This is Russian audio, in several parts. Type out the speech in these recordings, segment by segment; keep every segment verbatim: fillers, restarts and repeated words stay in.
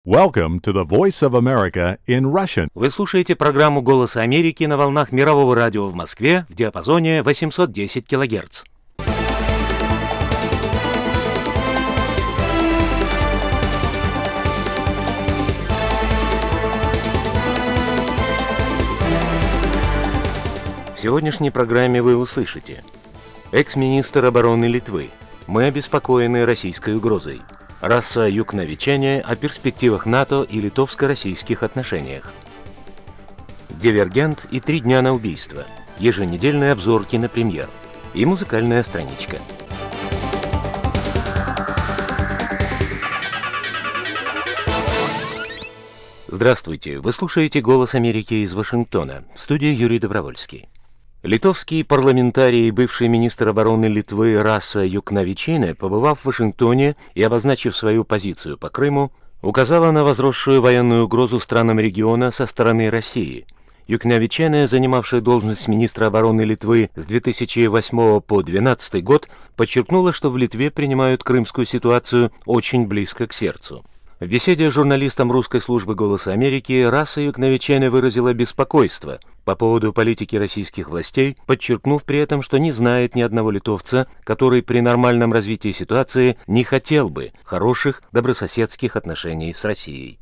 Welcome to the Voice of America in Russian. Вы слушаете программу «Голос Америки» на волнах мирового радио в Москве в диапазоне восемьсот десять килогерц. В сегодняшней программе вы услышите: экс-министр обороны Литвы: мы обеспокоены российской угрозой. Раса юкновичане о перспективах НАТО и литовско-российских отношениях. Дивергент и три дня на убийство. Еженедельный обзор кинопремьер. И музыкальная страничка. Здравствуйте, вы слушаете «Голос Америки» из Вашингтона. В студии Юрий Добровольский. Литовский парламентарий и бывший министр обороны Литвы Раса Юкновичане, побывав в Вашингтоне и обозначив свою позицию по Крыму, указала на возросшую военную угрозу странам региона со стороны России. Юкновичане, занимавшая должность министра обороны Литвы с две тысячи восьмого по две тысячи двенадцатый год, подчеркнула, что в Литве принимают крымскую ситуацию очень близко к сердцу. В беседе с журналистом русской службы «Голоса Америки» Раса Юкновичане выразила беспокойство по поводу политики российских властей, подчеркнув при этом, что не знает ни одного литовца, который при нормальном развитии ситуации не хотел бы хороших добрососедских отношений с Россией.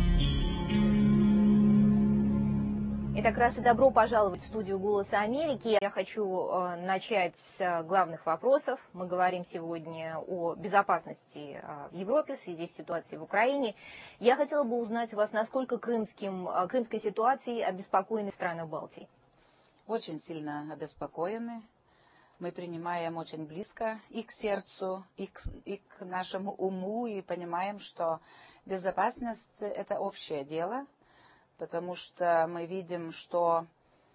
Итак, раз и добро пожаловать в студию «Голоса Америки». Я хочу э, начать с главных вопросов. Мы говорим сегодня о безопасности э, в Европе в связи с ситуацией в Украине. Я хотела бы узнать у вас, насколько крымским, э, крымской ситуацией обеспокоены страны Балтии. Очень сильно обеспокоены. Мы принимаем очень близко и к сердцу, и к, и к нашему уму, и понимаем, что безопасность – это общее дело. Потому что мы видим, что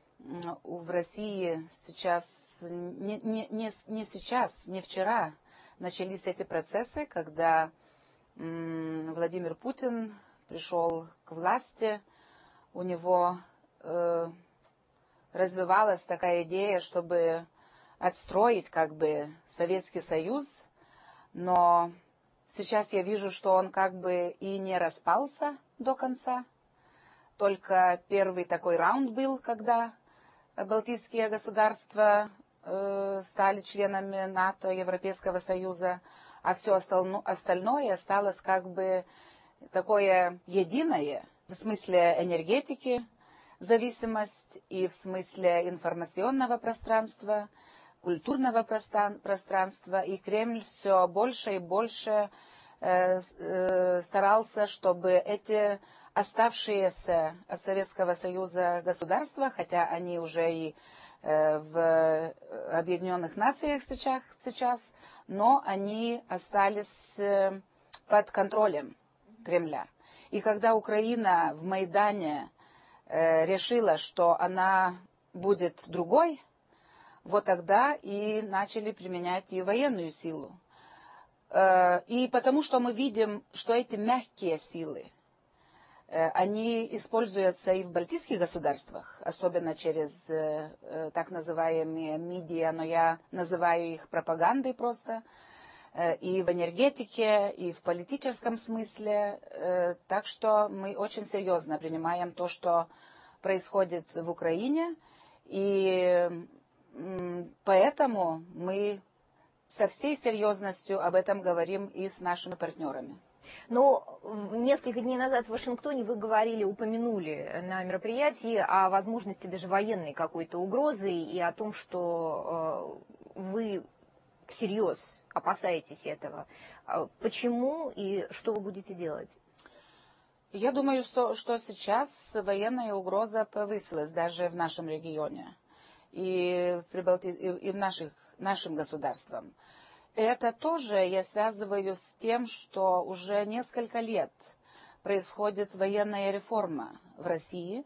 в России сейчас, не, не, не, не сейчас, не вчера начались эти процессы, когда м, Владимир Путин пришел к власти, у него э, развивалась такая идея, чтобы отстроить как бы Советский Союз, но сейчас я вижу, что он как бы и не распался до конца. Только первый такой раунд был, когда балтийские государства э, стали членами НАТО, Европейского Союза, а все остальное осталось как бы такое единое в смысле энергетики, зависимость, и в смысле информационного пространства, культурного пространства. И Кремль все больше и больше э, э, старался, чтобы эти оставшиеся от Советского Союза государства, хотя они уже и э, в Объединенных Нациях сейчас, сейчас, но они остались э, под контролем Кремля. И когда Украина в Майдане э, решила, что она будет другой, вот тогда и начали применять и военную силу. Э, и потому что мы видим, что эти мягкие силы, они используются и в балтийских государствах, особенно через э, так называемые медиа, но я называю их пропагандой просто, э, и в энергетике, и в политическом смысле. Э, так что мы очень серьезно принимаем то, что происходит в Украине, и э, поэтому мы со всей серьезностью об этом говорим и с нашими партнерами. Но несколько дней назад в Вашингтоне вы говорили, упомянули на мероприятии о возможности даже военной какой-то угрозы и о том, что э, вы всерьез опасаетесь этого. Почему и что вы будете делать? Я думаю, что, что сейчас военная угроза повысилась даже в нашем регионе и в, Прибалти... и в наших, нашим государствам. Это тоже я связываю с тем, что уже несколько лет происходит военная реформа в России,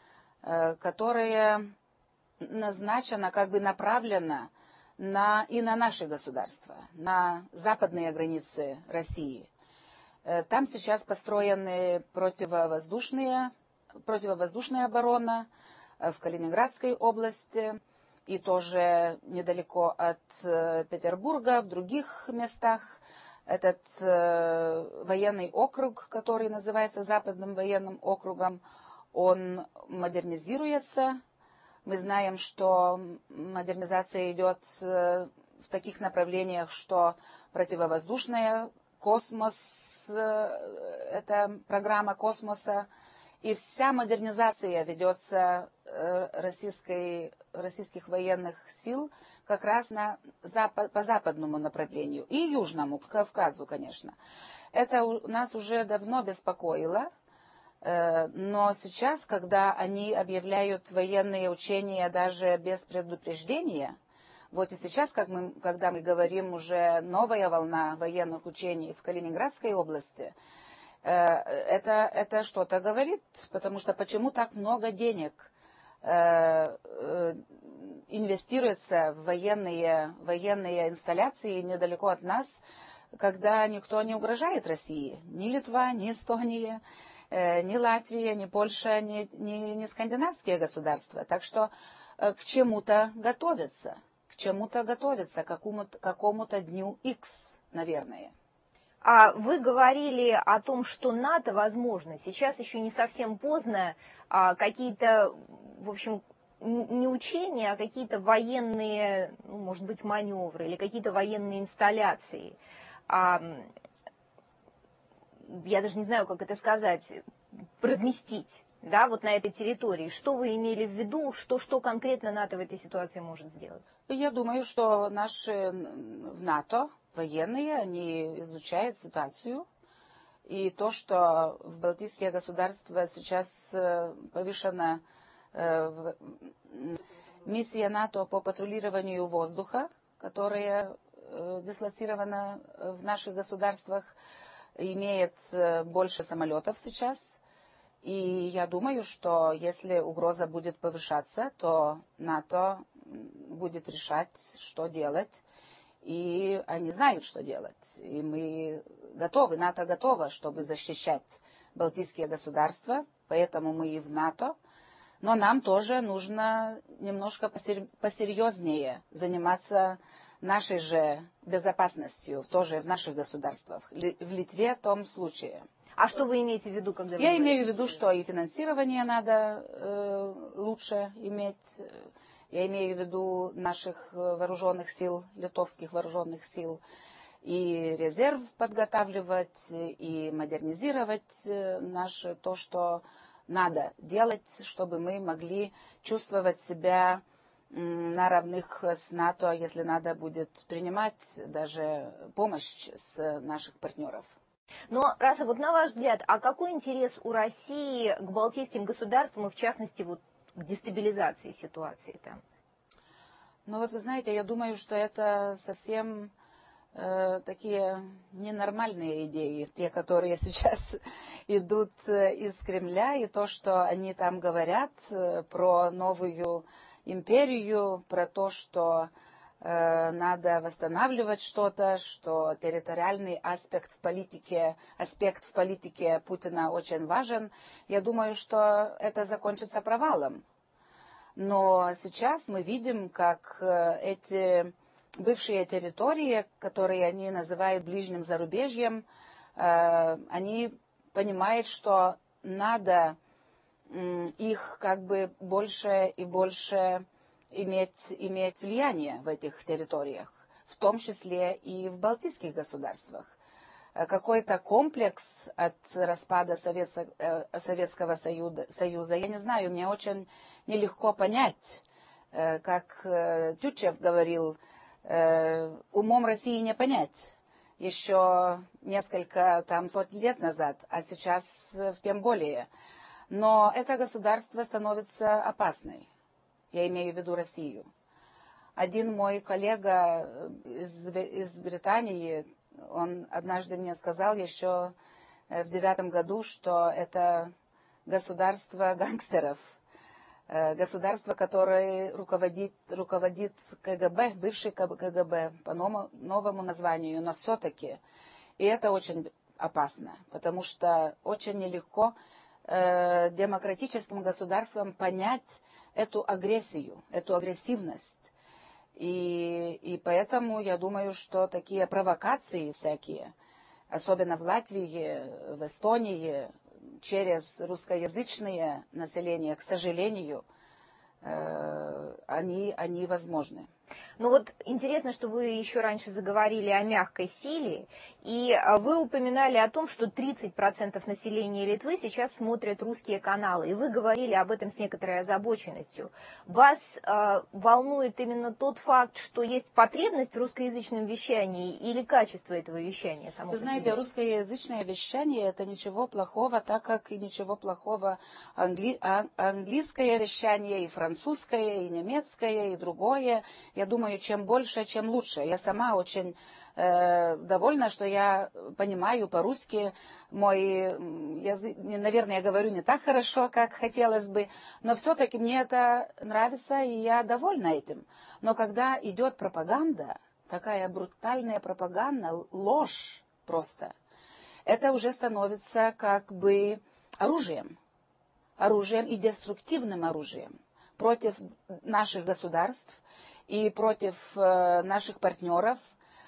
которая назначена, как бы направлена на, и на наше государство, на западные границы России. Там сейчас построены противовоздушные, противовоздушная оборона в Калининградской области, и тоже недалеко от Петербурга, в других местах этот э, военный округ, который называется Западным военным округом, он модернизируется. Мы знаем, что модернизация идет э, в таких направлениях, что противовоздушная, космос, э, это программа космоса, и вся модернизация ведется э, российской, российских военных сил как раз на запад, по западному направлению и южному, к Кавказу, конечно. Это у нас уже давно беспокоило, э, но сейчас, когда они объявляют военные учения даже без предупреждения, вот и сейчас, как мы, когда мы говорим уже новая волна военных учений в Калининградской области, э, это, это что-то говорит, потому что почему так много денег э, э, инвестируется в военные, военные инсталляции недалеко от нас, когда никто не угрожает России. Ни Литва, ни Эстония, э, ни Латвия, ни Польша, ни, ни, ни скандинавские государства. Так что э, к чему-то готовятся, к чему-то готовятся, к какому-то, какому-то дню X, наверное. А вы говорили о том, что НАТО возможно. Сейчас еще не совсем поздно, а какие-то, в общем, не учения, а какие-то военные, ну, может быть, маневры или какие-то военные инсталляции. А, я даже не знаю, как это сказать, разместить, да, вот на этой территории. Что вы имели в виду, что, что конкретно НАТО в этой ситуации может сделать? Я думаю, что наши в НАТО военные, они изучают ситуацию. И то, что в Балтийские государства сейчас повышена миссия НАТО по патрулированию воздуха, которая дислоцирована в наших государствах, имеет больше самолетов сейчас. И я думаю, что если угроза будет повышаться, то НАТО будет решать, что делать. И они знают, что делать. И мы готовы, НАТО готово, чтобы защищать Балтийские государства, поэтому мы и в НАТО. Но нам тоже нужно немножко посерьезнее заниматься нашей же безопасностью, тоже в наших государствах. В Литве в том случае. А что вы имеете в виду, когда вы Я говорите? имею в виду, что и финансирование надо э, лучше иметь. Я имею в виду наших вооруженных сил, литовских вооруженных сил. И резерв подготавливать, и модернизировать наше то, что надо делать, чтобы мы могли чувствовать себя на равных с НАТО, если надо будет принимать даже помощь с наших партнеров. Но, Раса, вот на ваш взгляд, а какой интерес у России к балтийским государствам и, в частности, вот к дестабилизации ситуации там? Ну вот вы знаете, я думаю, что это совсем э, такие ненормальные идеи, те, которые сейчас идут из Кремля, и то, что они там говорят э, про новую империю, про то, что э, надо восстанавливать что-то, что территориальный аспект в политике, аспект в политике Путина очень важен. Я думаю, что это закончится провалом. Но сейчас мы видим, как эти бывшие территории, которые они называют ближним зарубежьем, они понимают, что надо их как бы больше и больше иметь, иметь влияние в этих территориях, в том числе и в балтийских государствах. Какой-то комплекс от распада Советского Союза, я не знаю, мне очень нелегко понять, как Тютчев говорил, умом России не понять еще несколько там сотен лет назад, а сейчас тем более. Но это государство становится опасной, я имею в виду Россию. Один мой коллега из, из Британии, он однажды мне сказал еще в девятом году, что это государство гангстеров, государство, которое руководит, руководит КГБ, бывший КГБ, по новому, новому названию, но все-таки. И это очень опасно, потому что очень нелегко э, демократическим государствам понять эту агрессию, эту агрессивность. И, и поэтому я думаю, что такие провокации всякие, особенно в Латвии, в Эстонии, через русскоязычное население, к сожалению, они, они возможны. Ну вот интересно, что вы еще раньше заговорили о мягкой силе, и вы упоминали о том, что тридцать процентов населения Литвы сейчас смотрят русские каналы, и вы говорили об этом с некоторой озабоченностью. Вас э, волнует именно тот факт, что есть потребность в русскоязычном вещании или качество этого вещания само по себе? Вы знаете, русскоязычное вещание — это ничего плохого, так как и ничего плохого англи... английское вещание, и французское, и немецкое, и другое. Я думаю, чем больше, чем лучше. Я сама очень э, довольна, что я понимаю по-русски. Мой язык, наверное, я говорю не так хорошо, как хотелось бы, но все-таки мне это нравится, и я довольна этим. Но когда идет пропаганда, такая брутальная пропаганда, ложь просто, это уже становится как бы оружием. Оружием и деструктивным оружием против наших государств и против э, наших партнеров.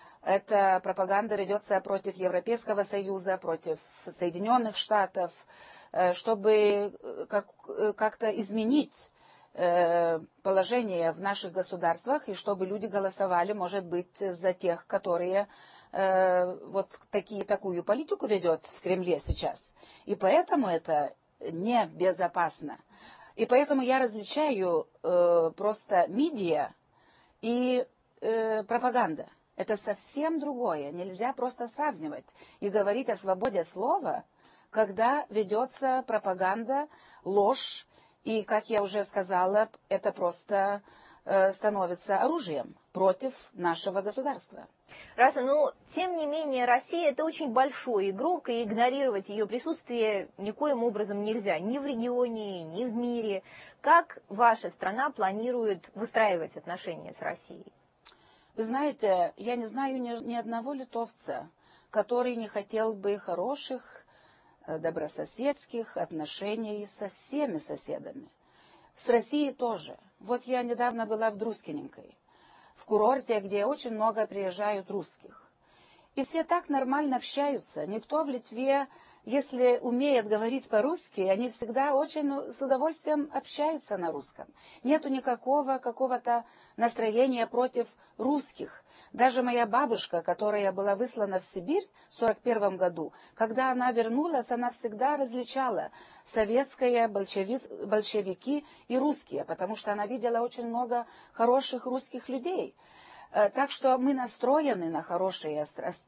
Эта пропаганда ведется против Европейского Союза, против Соединенных Штатов, э, чтобы как, как-то изменить э, положение в наших государствах, и чтобы люди голосовали, может быть, за тех, которые э, вот такие, такую политику ведет в Кремле сейчас. И поэтому это небезопасно. И поэтому я различаю э, просто медиа и э, пропаганда. Это совсем другое. Нельзя просто сравнивать и говорить о свободе слова, когда ведется пропаганда, ложь, и, как я уже сказала, это просто э, становится оружием против нашего государства. Раса, но тем не менее Россия — это очень большой игрок, и игнорировать ее присутствие никоим образом нельзя, ни в регионе, ни в мире. Как ваша страна планирует выстраивать отношения с Россией? Вы знаете, я не знаю ни, ни одного литовца, который не хотел бы хороших, добрососедских отношений со всеми соседами. С Россией тоже. Вот я недавно была в Друскиненькой, в курорте, где очень много приезжают русских. И все так нормально общаются. Никто в Литве, если умеет говорить по-русски, они всегда очень с удовольствием общаются на русском. Нету никакого какого-то настроения против русских. Даже моя бабушка, которая была выслана в Сибирь в сорок первом году, когда она вернулась, она всегда различала советское, большеви- большевики и русские, потому что она видела очень много хороших русских людей. Так что мы настроены на хорошие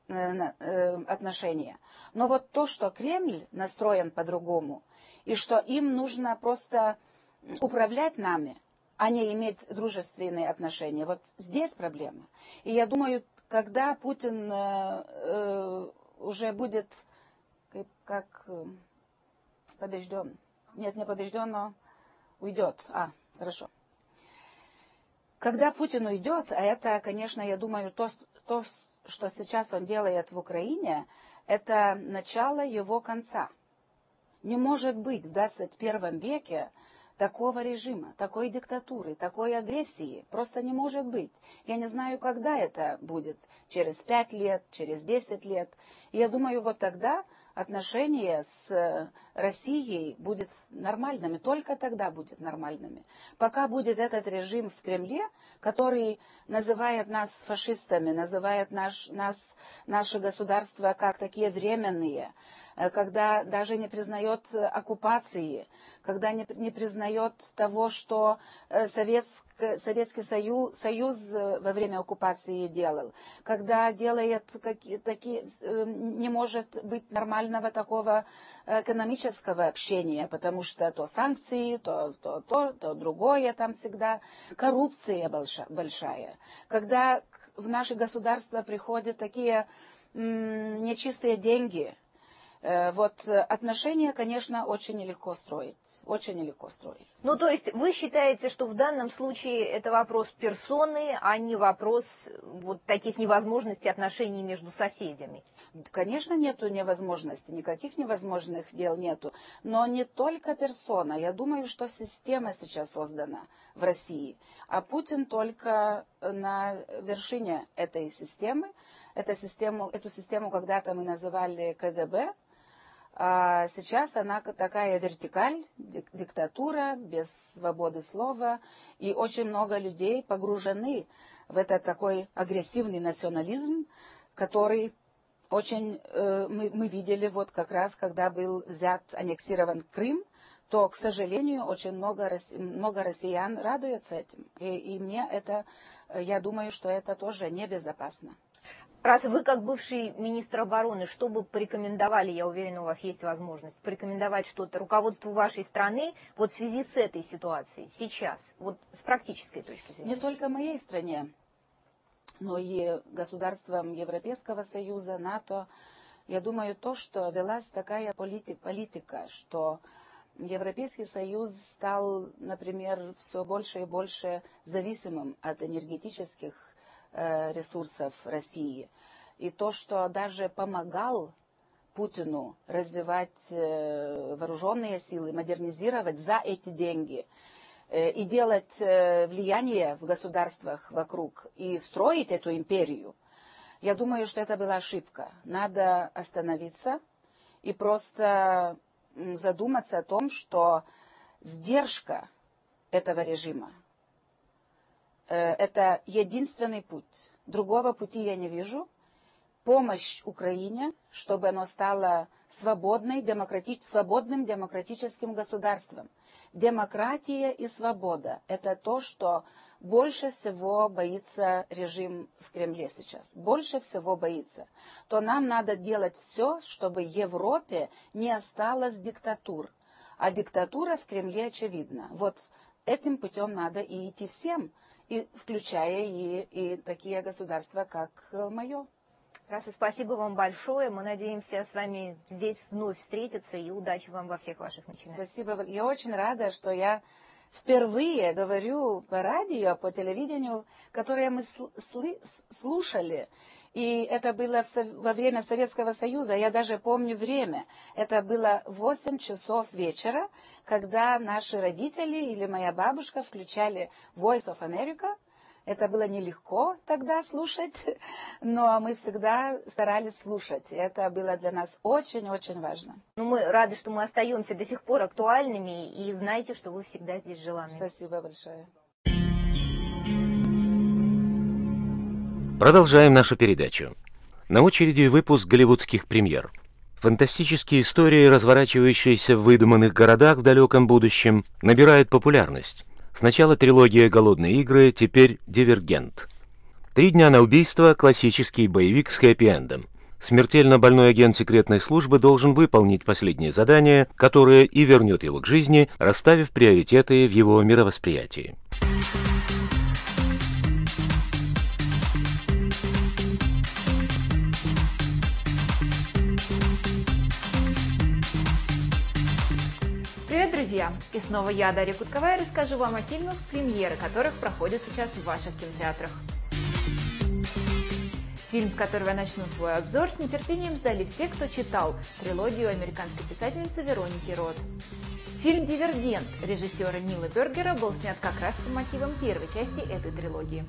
отношения. Но вот то, что Кремль настроен по-другому, и что им нужно просто управлять нами, а не иметь дружественные отношения, вот здесь проблема. И я думаю, когда Путин э, уже будет как побежден, нет, не побежден, но уйдет. А, хорошо. Когда Путин уйдет, а это, конечно, я думаю, то, то, что сейчас он делает в Украине, это начало его конца. Не может быть в двадцать первом веке такого режима, такой диктатуры, такой агрессии. Просто не может быть. Я не знаю, когда это будет. Через пять лет, через десять лет. И я думаю, вот тогда отношения с Россией будут нормальными. Только тогда будут нормальными. Пока будет этот режим в Кремле, который называет нас фашистами, называет наш, нас, наше государство как такие временные, когда даже не признает оккупации, когда не, не признает того, что Советск, Советский Союз, Союз во время оккупации делал, когда делает какие, такие, не может быть нормального такого экономического общения, потому что то санкции, то то, то, то другое там всегда, коррупция большая, когда в наше государство приходят такие м, нечистые деньги, Вот отношения, конечно, очень нелегко строить. Очень нелегко строить. Ну, то есть вы считаете, что в данном случае это вопрос персоны, а не вопрос вот таких невозможностей отношений между соседями? Конечно, нету невозможностей, никаких невозможных дел нету. Но не только персона. Я думаю, что система сейчас создана в России. А Путин только на вершине этой системы. Эту систему, эту систему когда-то мы называли ка гэ бэ. А сейчас она такая вертикаль, диктатура, без свободы слова. И очень много людей погружены в этот такой агрессивный национализм, который очень э, мы, мы видели вот как раз, когда был взят, аннексирован Крым, то, к сожалению, очень много, много россиян радуются этим. И, и мне это, я думаю, что это тоже небезопасно. Раз вы, как бывший министр обороны, что бы порекомендовали, я уверена, у вас есть возможность, порекомендовать что-то руководству вашей страны вот в связи с этой ситуацией сейчас, вот с практической точки зрения? Не только моей стране, но и государствам Европейского Союза, НАТО. Я думаю, то, что велась такая политика, политика, что Европейский Союз стал, например, все больше и больше зависимым от энергетических ресурсов России. И то, что даже помогал Путину развивать вооруженные силы, модернизировать за эти деньги и делать влияние в государствах вокруг и строить эту империю, я думаю, что это была ошибка. Надо остановиться и просто задуматься о том, что сдержка этого режима это единственный путь. Другого пути я не вижу. Помощь Украине, чтобы оно стало свободной, демократич... свободным демократическим государством. Демократия и свобода – это то, что больше всего боится режим в Кремле сейчас. Больше всего боится. То нам надо делать все, чтобы в Европе не осталось диктатур. А диктатура в Кремле очевидна. Вот этим путем надо и идти всем, и включая и, и такие государства, как мое. Раса, спасибо вам большое. Мы надеемся с вами здесь вновь встретиться, и удачи вам во всех ваших начинаниях. Спасибо. Я очень рада, что я впервые говорю по радио, по телевидению, которое мы слушали. И это было во время Советского Союза. Я даже помню время. Это было восемь часов вечера, когда наши родители или моя бабушка включали Voice of America. Это было нелегко тогда слушать, но мы всегда старались слушать. И это было для нас очень-очень важно. Ну, мы рады, что мы остаемся до сих пор актуальными, и знайте, что вы всегда здесь желанны. Спасибо большое. Продолжаем нашу передачу. На очереди выпуск голливудских премьер. Фантастические истории, разворачивающиеся в выдуманных городах в далеком будущем, набирают популярность. Сначала трилогия «Голодные игры», теперь «Дивергент». «Три дня на убийство» — классический боевик с хэппи-эндом. Смертельно больной агент секретной службы должен выполнить последнее задание, которое и вернет его к жизни, расставив приоритеты в его мировосприятии. Привет, друзья! И снова я, Дарья Кутковая, расскажу вам о фильмах, премьеры которых проходят сейчас в ваших кинотеатрах. Фильм, с которого я начну свой обзор, с нетерпением ждали все, кто читал трилогию американской писательницы Вероники Рот. Фильм «Дивергент» режиссера Нила Бергера был снят как раз по мотивам первой части этой трилогии.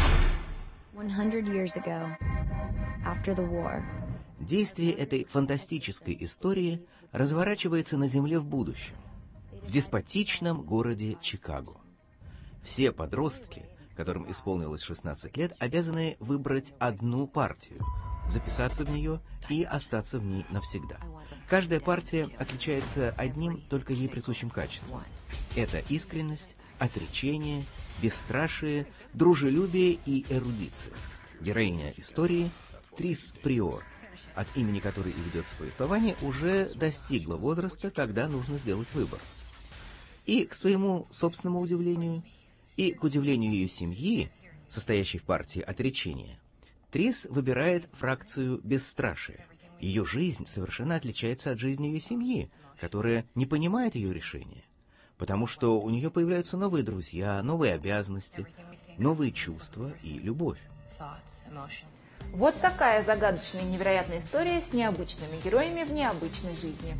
Действие этой фантастической истории разворачивается на Земле в будущем, в деспотичном городе Чикаго. Все подростки, которым исполнилось шестнадцать лет, обязаны выбрать одну партию, записаться в нее и остаться в ней навсегда. Каждая партия отличается одним только ей присущим качеством. Это искренность, отречение, бесстрашие, дружелюбие и эрудиция. Героиня истории Трис Приор, от имени которой и ведется повествование, уже достигла возраста, когда нужно сделать выбор. И, к своему собственному удивлению, и к удивлению ее семьи, состоящей в партии отречения, Трис выбирает фракцию бесстрашия, Ее жизнь совершенно отличается от жизни ее семьи, которая не понимает ее решения, потому что у нее появляются новые друзья, новые обязанности, новые чувства и любовь. Вот такая загадочная и невероятная история с необычными героями в необычной жизни.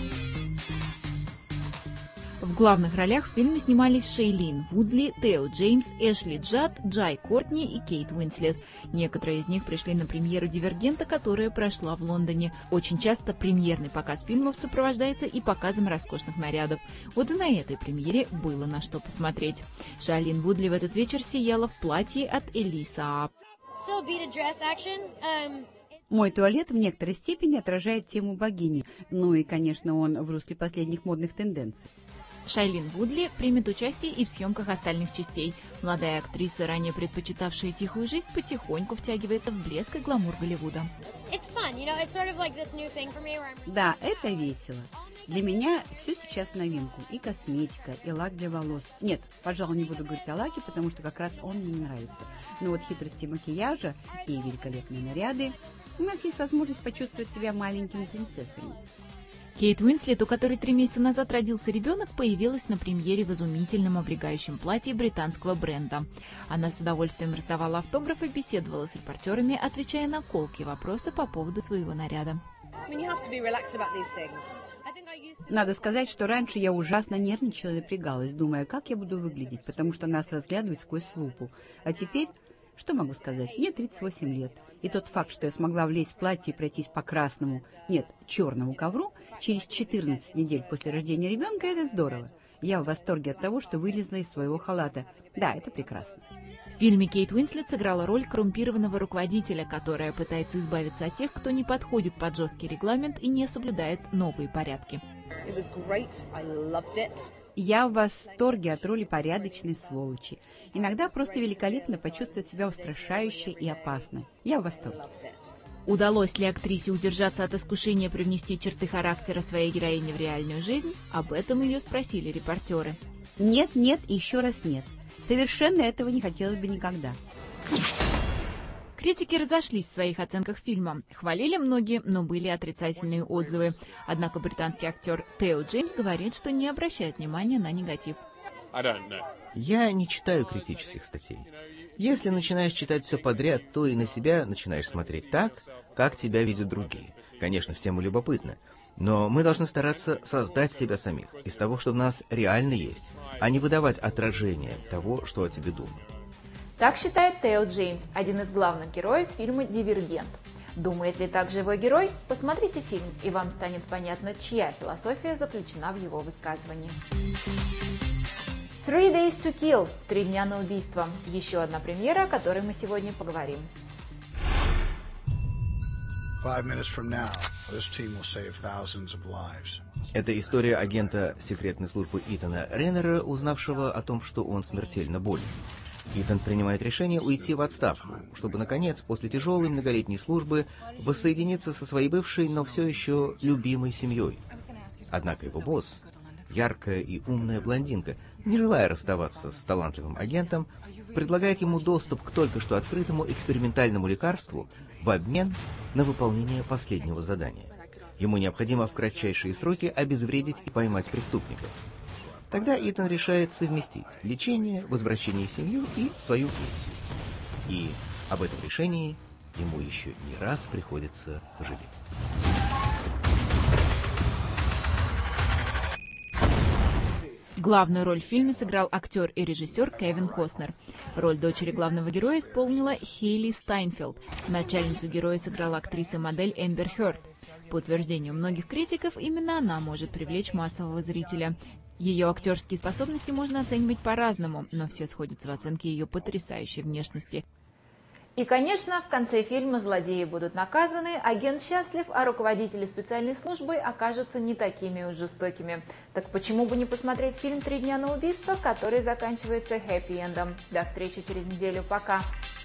В главных ролях в фильме снимались Шейлин Вудли, Тео Джеймс, Эшли Джад, Джай Кортни и Кейт Уинслет. Некоторые из них пришли на премьеру «Дивергента», которая прошла в Лондоне. Очень часто премьерный показ фильмов сопровождается и показом роскошных нарядов. Вот и на этой премьере было на что посмотреть. Шейлин Вудли в этот вечер сияла в платье от Элиса. Мой туалет в некоторой степени отражает тему богини, ну и, конечно, он в русле последних модных тенденций. Шейлин Вудли примет участие и в съемках остальных частей. Молодая актриса, ранее предпочитавшая тихую жизнь, потихоньку втягивается в блеск и гламур Голливуда. Да, это весело. Для меня все сейчас в новинку. И косметика, и лак для волос. Нет, пожалуй, не буду говорить о лаке, потому что как раз он мне не нравится. Но вот хитрости макияжа и великолепные наряды. У нас есть возможность почувствовать себя маленькими принцессами. Кейт Уинслет, у которой три месяца назад родился ребенок, появилась на премьере в изумительном облегающем платье британского бренда. Она с удовольствием раздавала автографы, беседовала с репортерами, отвечая на колкие вопросы по поводу своего наряда. Надо сказать, что раньше я ужасно нервничала и напрягалась, думая, как я буду выглядеть, потому что нас разглядывают сквозь лупу. А теперь, что могу сказать, мне тридцать восемь лет. И тот факт, что я смогла влезть в платье и пройтись по красному, нет, черному ковру через четырнадцать недель после рождения ребенка, это здорово. Я в восторге от того, что вылезла из своего халата. Да, это прекрасно. В фильме Кейт Уинслет сыграла роль коррумпированного руководителя, которая пытается избавиться от тех, кто не подходит под жесткий регламент и не соблюдает новые порядки. Я в восторге от роли порядочной сволочи. Иногда просто великолепно почувствовать себя устрашающе и опасно. Я в восторге. Удалось ли актрисе удержаться от искушения привнести черты характера своей героини в реальную жизнь? Об этом ее спросили репортеры. Нет, нет и еще раз нет. Совершенно этого не хотелось бы никогда. Критики разошлись в своих оценках фильма. Хвалили многие, но были отрицательные отзывы. Однако британский актер Тео Джеймс говорит, что не обращает внимания на негатив. Я не читаю критических статей. Если начинаешь читать все подряд, то и на себя начинаешь смотреть так, как тебя видят другие. Конечно, всем любопытно. Но мы должны стараться создать себя самих из того, что в нас реально есть, а не выдавать отражение того, что о тебе думают. Так считает Тео Джеймс, один из главных героев фильма «Дивергент». Думает ли так же его герой? Посмотрите фильм, и вам станет понятно, чья философия заключена в его высказывании. Three Days to Kill – Три дня на убийство. Еще одна премьера, о которой мы сегодня поговорим. Это история агента секретной службы Итана Рейнера, узнавшего о том, что он смертельно болен. Итан принимает решение уйти в отставку, чтобы, наконец, после тяжелой многолетней службы воссоединиться со своей бывшей, но все еще любимой семьей. Однако его босс, яркая и умная блондинка, не желая расставаться с талантливым агентом, предлагает ему доступ к только что открытому экспериментальному лекарству в обмен на выполнение последнего задания. Ему необходимо в кратчайшие сроки обезвредить и поймать преступников. Тогда Итан решает совместить лечение, возвращение в семью и свою миссию. И об этом решении ему еще не раз приходится пожалеть. Главную роль в фильме сыграл актер и режиссер Кевин Костнер. Роль дочери главного героя исполнила Хейли Стайнфелд. Начальницу героя сыграла актриса и модель Эмбер Хёрд. По утверждению многих критиков, именно она может привлечь массового зрителя. Ее актерские способности можно оценивать по-разному, но все сходятся в оценке ее потрясающей внешности. И, конечно, в конце фильма злодеи будут наказаны, агент счастлив, а руководители специальной службы окажутся не такими уж жестокими. Так почему бы не посмотреть фильм «Три дня на убийство», который заканчивается хэппи-эндом. До встречи через неделю. Пока!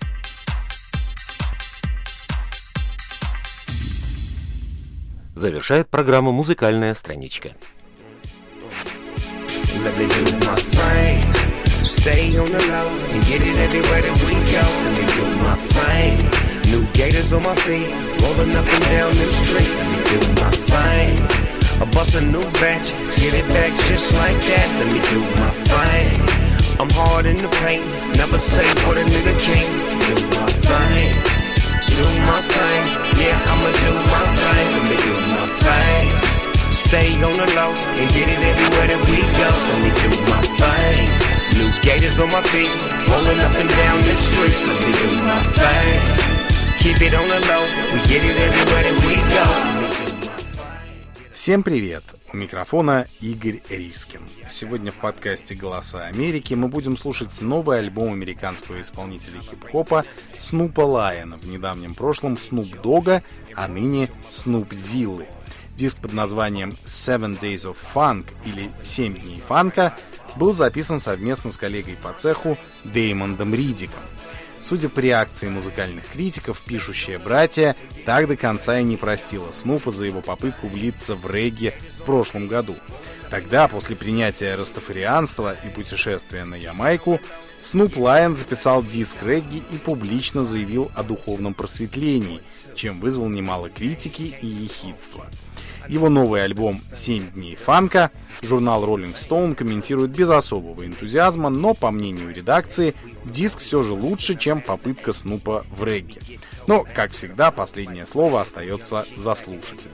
Завершает программу музыкальная страничка. Let me do my thing. Stay on the low and get it everywhere that we go. Let me do my thing. New gators on my feet, rolling up and down them streets. Let me do my thing. I bust a new batch, get it back just like that. Let me do my thing. I'm hard in the paint, never say what a nigga can't. Do my thing, do my thing. Yeah, I'ma do my thing. Let me do my thing. Stay on the low and get it everywhere that we go. Let me do my thing. New gators on my feet, rolling up and down them streets. Let me do my thing. Keep it on the low, we get it everywhere that we go. Всем привет! У микрофона Игорь Рискин. Сегодня в подкасте «Голоса Америки» мы будем слушать новый альбом американского исполнителя хип-хопа Снупа Лайона, в недавнем прошлом Снуп Дога, а ныне Снуп Зиллы. Диск под названием Seven Days of Funk или «Семь дней фанка» был записан совместно с коллегой по цеху Деймондом Ридиком. Судя по реакции музыкальных критиков, пишущие братья так до конца и не простила Снупа за его попытку влиться в регги в прошлом году. Тогда, после принятия растафарианства и путешествия на Ямайку, Снуп Лайон записал диск регги и публично заявил о духовном просветлении, чем вызвал немало критики и ехидства. Его новый альбом «Семь дней фанка» журнал Rolling Stone комментирует без особого энтузиазма, но, по мнению редакции, диск все же лучше, чем попытка Снупа в регги. Но, как всегда, последнее слово остается за слушателем.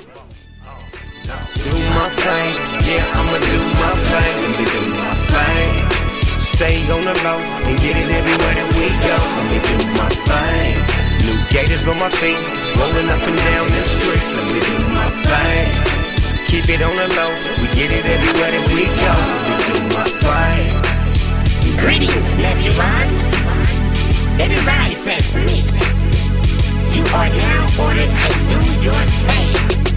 Keep it on the low, we get it everywhere that we go. We do my thing. Greetings, Nebulons. It is I, says me. You are now ordered to do your thing.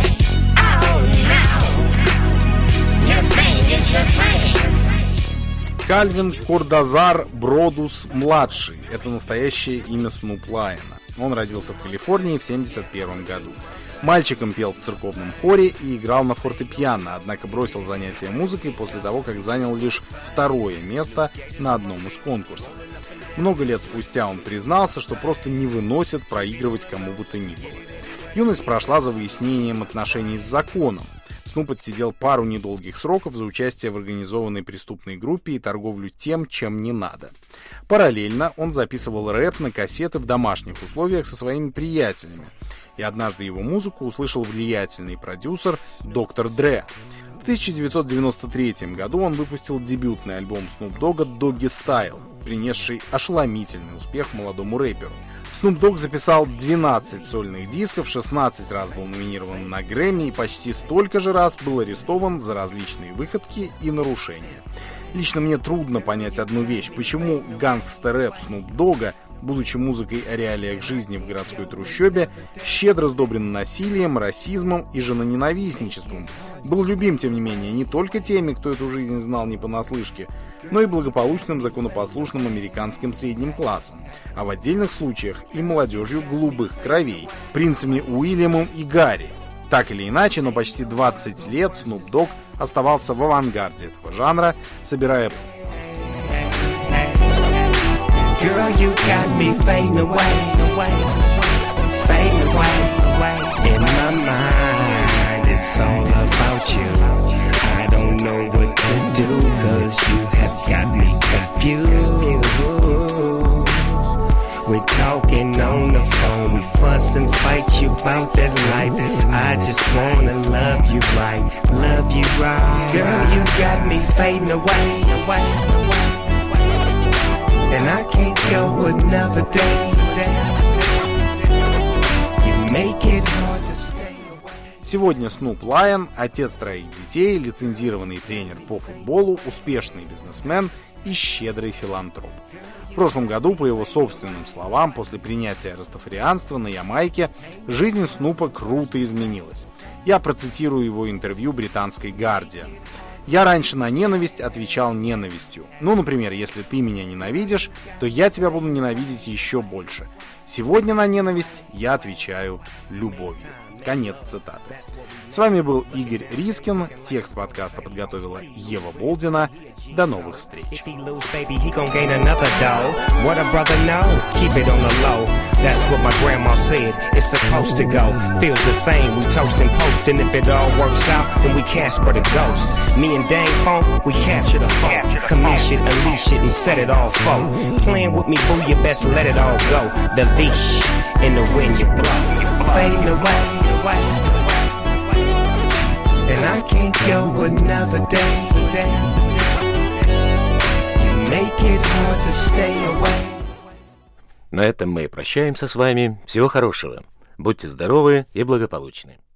Oh no, your thing is your thing. Кальвин Кордозар Бродус-младший – это настоящее имя Снуп Лайона. Он родился в Калифорнии в семьдесят первом году. Мальчиком пел в церковном хоре и играл на фортепиано, однако бросил занятия музыкой после того, как занял лишь второе место на одном из конкурсов. Много лет спустя он признался, что просто не выносит проигрывать кому бы то ни было. Юность прошла за выяснением отношений с законом. Снуп отсидел пару недолгих сроков за участие в организованной преступной группе и торговлю тем, чем не надо. Параллельно он записывал рэп на кассеты в домашних условиях со своими приятелями. И однажды его музыку услышал влиятельный продюсер доктор Дре. В тысяча девятьсот девяносто третьем году он выпустил дебютный альбом Снуп Дога «Doggy Style», принесший ошеломительный успех молодому рэперу. Снуп Дог записал двенадцать сольных дисков, шестнадцать раз был номинирован на Грэмми и почти столько же раз был арестован за различные выходки и нарушения. Лично мне трудно понять одну вещь, почему гангстер-рэп Снуп Дога, будучи музыкой о реалиях жизни в городской трущобе, щедро сдобрен насилием, расизмом и женоненавистничеством, был любим, тем не менее, не только теми, кто эту жизнь знал не понаслышке, но и благополучным законопослушным американским средним классом, а в отдельных случаях и молодежью голубых кровей, принцами Уильямом и Гарри. Так или иначе, но почти двадцать лет Снуп Дог оставался в авангарде этого жанра, собирая Girl, you got me fading away, fading away. In my mind, it's all about you. I don't know what to do, cause you have got me confused. We're talking on the phone, we fuss and fight you about that life. I just wanna love you right, love you right. Girl, you got me fading away, away, away. And I can't go another day. You make it hard to stay away. Сегодня Снуп Лайон, отец троих детей, лицензированный тренер по футболу, успешный бизнесмен и щедрый филантроп. В прошлом году, по его собственным словам, после принятия растафарианства на Ямайке, жизнь Снупа круто изменилась. Я процитирую его интервью британской «Гардиан». Я раньше на ненависть отвечал ненавистью. Ну, например, если ты меня ненавидишь, то я тебя буду ненавидеть еще больше. Сегодня на ненависть я отвечаю любовью. Конец цитаты. С вами был Игорь Рискин. Текст подкаста подготовила Ева Болдина. До новых встреч. That's what my grandma said, it's supposed to go. Feels the same, we toast and post. And if it all works out, then we Casper the ghost. Me and Dang Funk, we capture the phone. Commission, unleash it and set it all forth. Playing with me, boo, you best let it all go. The leash in the wind you blow. Fading away. And I can't go another day. Make it hard to stay away. На этом мы прощаемся с вами. Всего хорошего. Будьте здоровы и благополучны.